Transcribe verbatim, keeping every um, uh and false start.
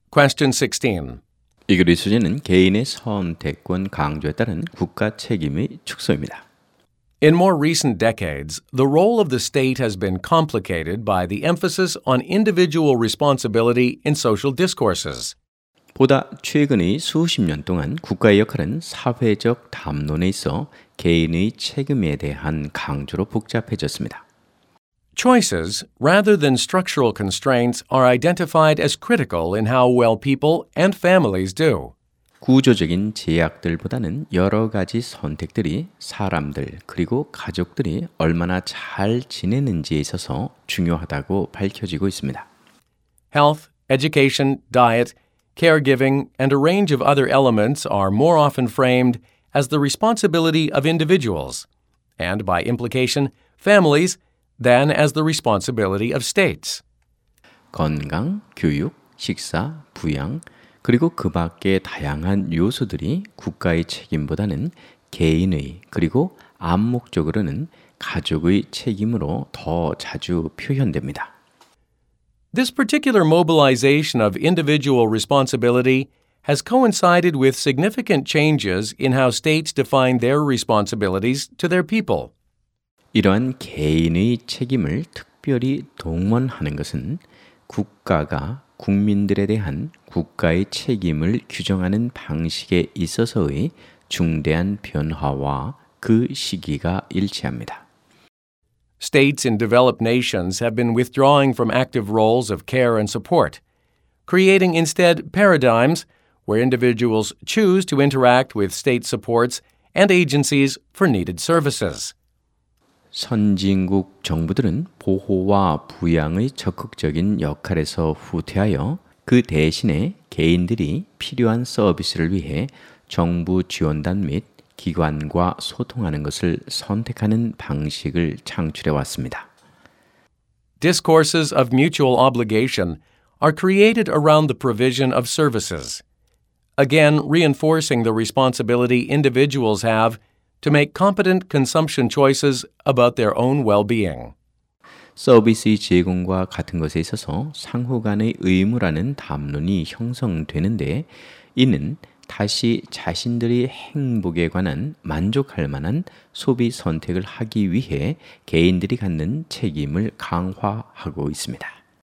Question sixteen. 이 글의 주제는 개인의 선택권 강조에 따른 국가 책임의 축소입니다. In more recent decades, the role of the state has been complicated by the emphasis on individual responsibility in social discourses. 보다 최근의 수십 년 동안 국가의 역할은 사회적 담론에 있어 개인의 책임에 대한 강조로 복잡해졌습니다. Choices, rather than structural constraints, are identified as critical in how well people and families do. 구조적인 제약들보다는 여러 가지 선택들이 사람들 그리고 가족들이 얼마나 잘 지내는지에 있어서 중요하다고 밝혀지고 있습니다. Health, education, diet, caregiving, and a range of other elements are more often framed as the responsibility of individuals, and by implication, families, than as the responsibility of states. 건강, 교육, 식사, 부양, 그리고 그 밖의 다양한 요소들이 국가의 책임보다는 개인의 그리고 암묵적으로는 가족의 책임으로 더 자주 표현됩니다. This particular mobilization of individual responsibility has coincided with significant changes in how states define their responsibilities to their people. 이러한 개인의 책임을 특별히 동원하는 것은 국가가 국민들에 대한 국가의 책임을 규정하는 방식에 있어서의 중대한 변화와 그 시기가 일치합니다. States in developed nations have been withdrawing from active roles of care and support, creating instead paradigms where individuals choose to interact with state supports and agencies for needed services. 선진국 정부들은 보호와 부양의 적극적인 역할에서 후퇴하여 그 대신에 개인들이 필요한 서비스를 위해 정부 지원단 및 기관과 소통하는 것을 선택하는 방식을 창출해 왔습니다. Discourses of mutual obligation are created around the provision of services, again reinforcing the responsibility individuals have to make competent consumption choices about their own well-being. 서비스의 제공과 같은 것에 있어서 상호 간의 의무라는 담론이 형성되는데 이는 다시 자신들의 행복에 관한 만족할 만한 소비 선택을 하기 위해 개인들이 갖는 책임을 강화하고 있습니다.